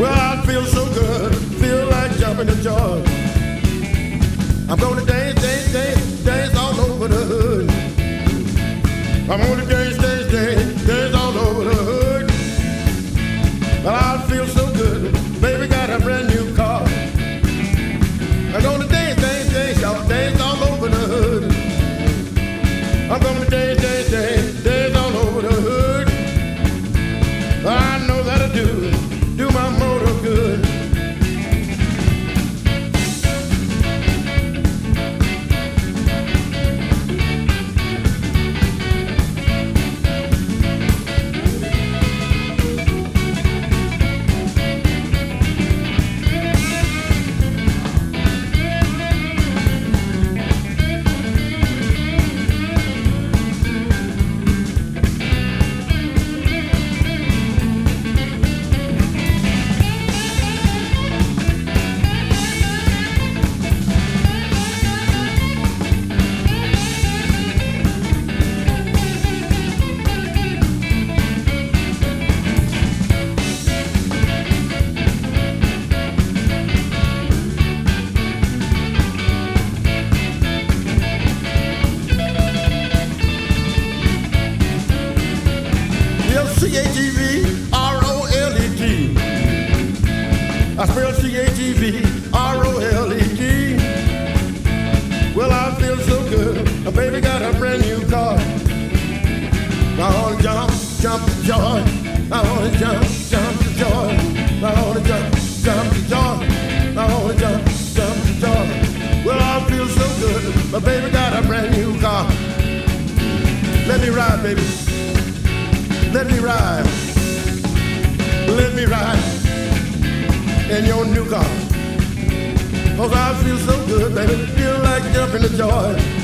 Well, I feel so good, feel like jumping to joy. I'm gonna dance, dance, dance, dance all over the hood. I'm gonna dance, dance, dance, dance all over the hood. Well, I feel so good, baby got a brand new car. I'm gonna dance, dance, dance, y'all dance all over the hood. I'm gonna dance, dance, dance, dance all over the hood. I know that'll do my motor good. C-A-G-V-R-O-L-E-T. I spell C-A-G-V-R-O-L-E-T. Well, I feel so good. My baby got a brand new car. I wanna jump, jump to joy. I wanna jump, jump to joy. I wanna jump, jump to joy. I wanna jump, jump to joy. Well, I feel so good. My baby got a brand new car. Let me ride, baby. Let me ride. Let me ride in your new car. 'Cause I feel so good, baby. Feel like jumping to joy.